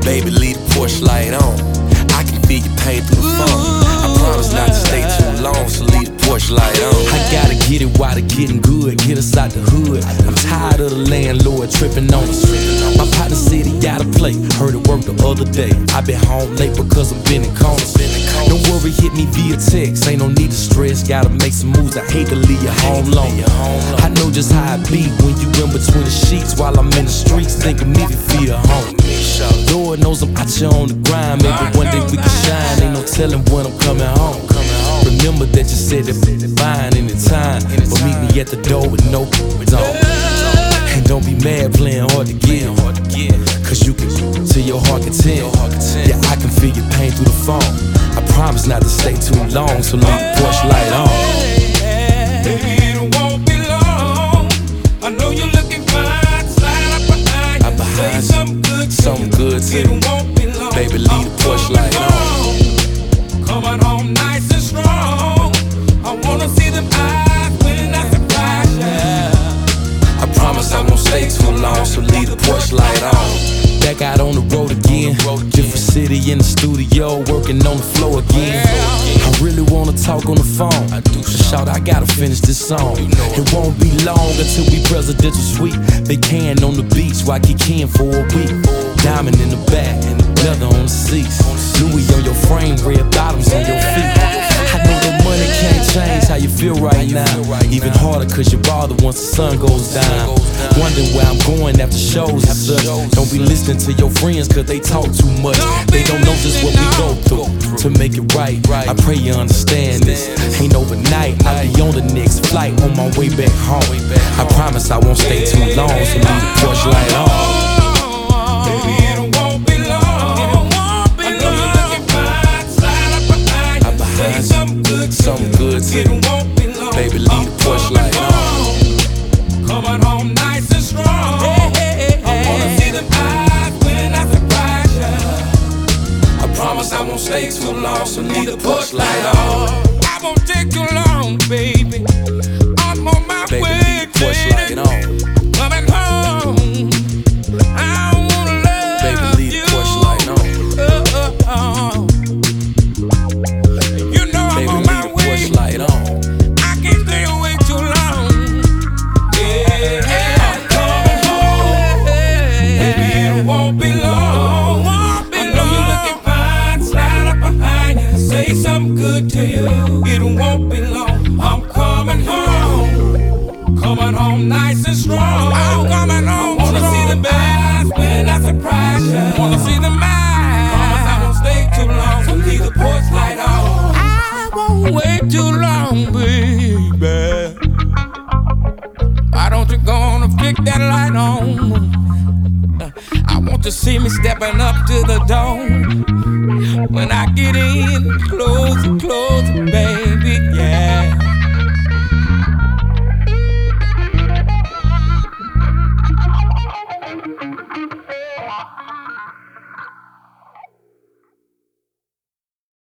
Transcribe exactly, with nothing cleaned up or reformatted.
Baby, leave the porch light on. I can feel your pain through the phone. I promise not to stay too long, so leave the porch light on. I gotta get it while it's getting good, get us out the hood. I'm tired of the landlord tripping on us. My partner said he got a plate, heard it work the other day. I been home late because I'm bending corners. Don't worry, hit me via text, ain't no need to stress. Gotta make some moves, I hate to leave you home alone. I know just how it be when you in between the sheets while I'm in the streets, thinking me to feel home. Lord knows I'm out here on the grind, maybe one day we can shine. Ain't no telling when I'm coming home. Remember that you said that fine anytime, but meet me at the door with no on. And don't be mad playing hard to get, cause you can till your heart content. Yeah, I can feel your pain through the phone. I promise not to stay too long, so leave the porch light on. Baby, it won't be long. I know you're looking fine. Slide up behind you, say something good to something good to you. It won't be long. Baby, leave the porch light on. Coming home nice and strong. I wanna see them eyes when I surprise you. I promise I won't stay too long, so leave the porch light on. Back out on the road again, different city in the studio, working on the floor again. I really wanna talk on the phone, shout, I gotta finish this song. It won't be long until we presidential suite. They can on the beach, while kicking for a week. Diamond in the back, leather on the seats, Louis on your frame, red bottoms on your feet. I know that money can't change how you feel right now. Even harder cause you bother once the sun goes down. Wondering where I'm going after shows and such. Don't be listening to your friends cause they talk too much. They don't know just what we go through to make it right. I pray you understand this. Ain't overnight, I'll be on the next flight on my way back home. I promise I won't stay too long, so leave the porch light on. Baby, it won't be long. I know you're looking fine. Slide up behind you, say something good to something good to it won't be long. Baby, leave the porch light on. Coming home nice and strong. I wanna see them eyes when I surprise you. I promise I won't stay too long, so leave the porch light on. I won't take too long, baby. I'm on my Baby, way, leave the porch light on. coming home. I wanna love Baby, leave the porch light on. oh, oh, oh. You know I'm Baby, on leave my the way. porch light on. I can't stay away too long. Yeah, I'm coming home. Baby, it won't be long. I know you're looking fine. Slide up behind you, say something good to you. It won't be long. I'm coming home. Coming home nice and strong. I'm coming home. Wanna see the eyes when I surprise you. Wanna see the eyes. Promise I won't stay too long, so leave the porch light on. I won't wait too long, baby. Why don't you go on and flick that light on? I want to see me stepping up to the door. When I get in, close it, close it, baby, yeah.